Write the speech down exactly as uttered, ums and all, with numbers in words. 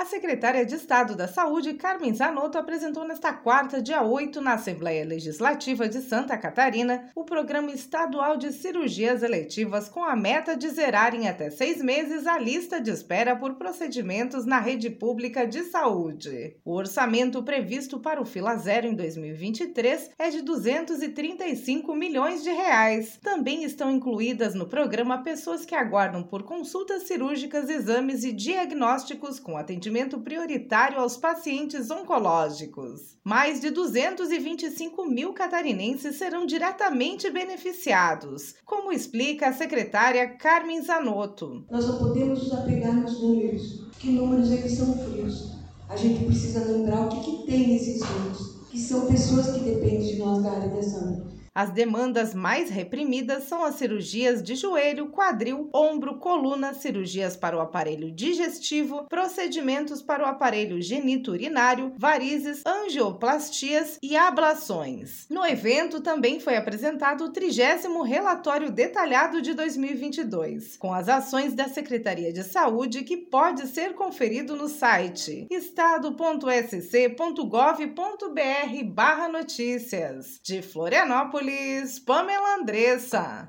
A secretária de Estado da Saúde, Carmen Zanotto, apresentou nesta quarta, dia oito, na Assembleia Legislativa de Santa Catarina, o Programa Estadual de Cirurgias Eletivas com a meta de zerar em até seis meses a lista de espera por procedimentos na rede pública de saúde. O orçamento previsto para o Fila Zero em dois mil e vinte e três é de duzentos e trinta e cinco milhões de reais. Também estão incluídas no programa pessoas que aguardam por consultas cirúrgicas, exames e diagnósticos com atendimento atendimento prioritário aos pacientes oncológicos. Mais de duzentos e vinte e cinco mil catarinenses serão diretamente beneficiados, como explica a secretária Carmen Zanotto. Nós não podemos nos apegar nos números, que números eles são frios. A gente precisa lembrar o que, que tem nesses números, que são pessoas que dependem de nós da área da saúde. As demandas mais reprimidas são as cirurgias de joelho, quadril, ombro, coluna, cirurgias para o aparelho digestivo, procedimentos para o aparelho genito-urinário, varizes, angioplastias e ablações. No evento também foi apresentado o trigésimo relatório detalhado de dois mil e vinte e dois, com as ações da Secretaria de Saúde, que pode ser conferido no site estado ponto s c ponto gov ponto b r barra notícias. De Florianópolis, Pamela Andressa.